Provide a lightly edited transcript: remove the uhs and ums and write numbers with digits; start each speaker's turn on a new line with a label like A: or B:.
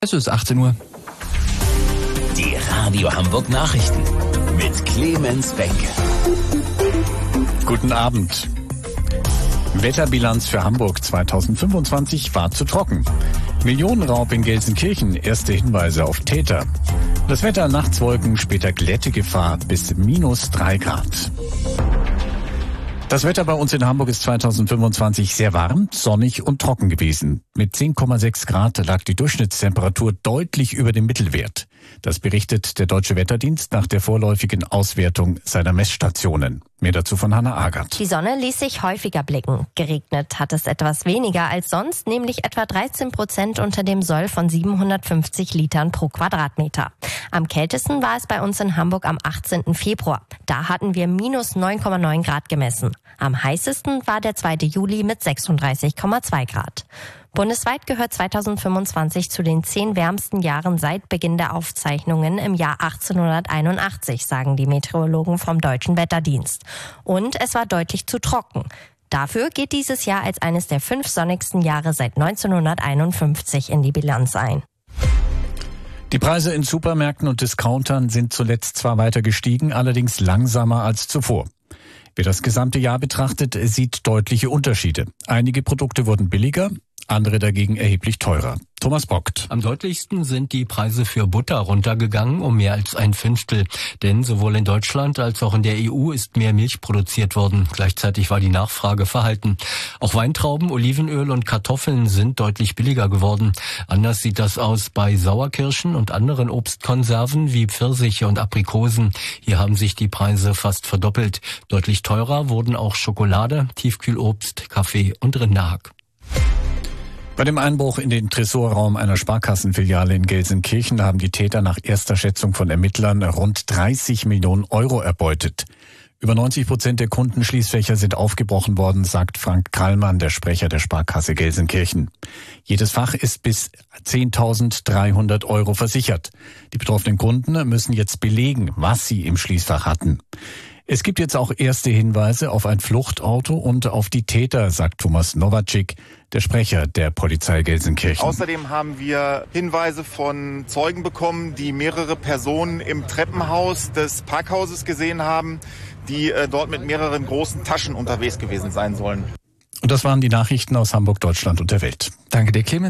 A: Es ist 18 Uhr.
B: Die Radio Hamburg Nachrichten mit Clemens Wenk.
C: Guten Abend. Wetterbilanz für Hamburg 2025 war zu trocken. Millionenraub in Gelsenkirchen, erste Hinweise auf Täter. Das Wetter, nachts Wolken, später Glättegefahr bis -3 Grad. Das Wetter bei uns in Hamburg ist 2025 sehr warm, sonnig und trocken gewesen. Mit 10,6 Grad lag die Durchschnittstemperatur deutlich über dem Mittelwert. Das berichtet der Deutsche Wetterdienst nach der vorläufigen Auswertung seiner Messstationen. Mehr dazu von Hannah Agert.
D: Die Sonne ließ sich häufiger blicken. Geregnet hat es etwas weniger als sonst, nämlich etwa 13% unter dem Soll von 750 Litern pro Quadratmeter. Am kältesten war es bei uns in Hamburg am 18. Februar. Da hatten wir -9,9 Grad gemessen. Am heißesten war der 2. Juli mit 36,2 Grad. Bundesweit gehört 2025 zu den 10 wärmsten Jahren seit Beginn der Aufzeichnungen im Jahr 1881, sagen die Meteorologen vom Deutschen Wetterdienst. Und es war deutlich zu trocken. Dafür geht dieses Jahr als eines der 5 sonnigsten Jahre seit 1951 in die Bilanz ein.
C: Die Preise in Supermärkten und Discountern sind zuletzt zwar weiter gestiegen, allerdings langsamer als zuvor. Wer das gesamte Jahr betrachtet, sieht deutliche Unterschiede. Einige Produkte wurden billiger, andere dagegen erheblich teurer. Thomas Bockt.
E: Am deutlichsten sind die Preise für Butter runtergegangen um mehr als 1/5. Denn sowohl in Deutschland als auch in der EU ist mehr Milch produziert worden. Gleichzeitig war die Nachfrage verhalten. Auch Weintrauben, Olivenöl und Kartoffeln sind deutlich billiger geworden. Anders sieht das aus bei Sauerkirschen und anderen Obstkonserven wie Pfirsiche und Aprikosen. Hier haben sich die Preise fast verdoppelt. Deutlich teurer wurden auch Schokolade, Tiefkühlobst, Kaffee und Rinderhack.
C: Bei dem Einbruch in den Tresorraum einer Sparkassenfiliale in Gelsenkirchen haben die Täter nach erster Schätzung von Ermittlern rund 30 Millionen Euro erbeutet. Über 90% der Kundenschließfächer sind aufgebrochen worden, sagt Frank Krallmann, der Sprecher der Sparkasse Gelsenkirchen. Jedes Fach ist bis 10.300 Euro versichert. Die betroffenen Kunden müssen jetzt belegen, was sie im Schließfach hatten. Es gibt jetzt auch erste Hinweise auf ein Fluchtauto und auf die Täter, sagt Thomas Nowacik, der Sprecher der Polizei Gelsenkirchen.
F: Außerdem haben wir Hinweise von Zeugen bekommen, die mehrere Personen im Treppenhaus des Parkhauses gesehen haben, die dort mit mehreren großen Taschen unterwegs gewesen sein sollen.
C: Und das waren die Nachrichten aus Hamburg, Deutschland und der Welt.
A: Danke dir, Clemens.